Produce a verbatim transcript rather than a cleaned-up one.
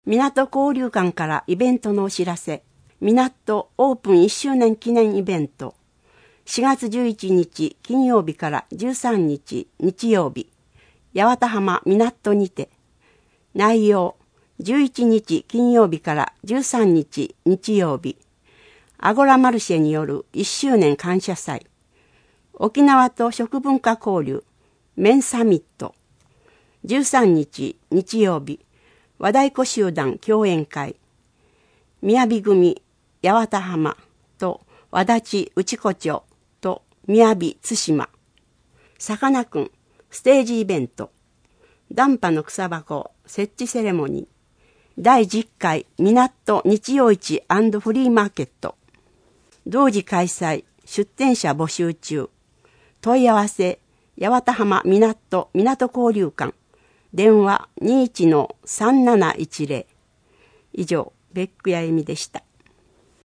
港交流館からイベントのお知らせ。港オープンいっしゅうねん記念イベント。しがつじゅういちにち金曜日からじゅうさんにち日曜日。八幡浜港にて。内容。じゅういちにち金曜日からじゅうさんにち日曜日。アゴラマルシェによるいっしゅうねん感謝祭。沖縄と食文化交流。麺サミット。じゅうさんにち日曜日。和太鼓集団共演会。雅組八幡浜と和立内子町と雅対馬。さかなクンステージイベント。ダンパの草箱設置セレモニー。だいじゅっかい港日曜市&フリーマーケット。同時開催。出展者募集中。問い合わせ。八幡浜港港交流館。電話 にじゅういちのさんなないちぜろ。以上、ベックやえみでした。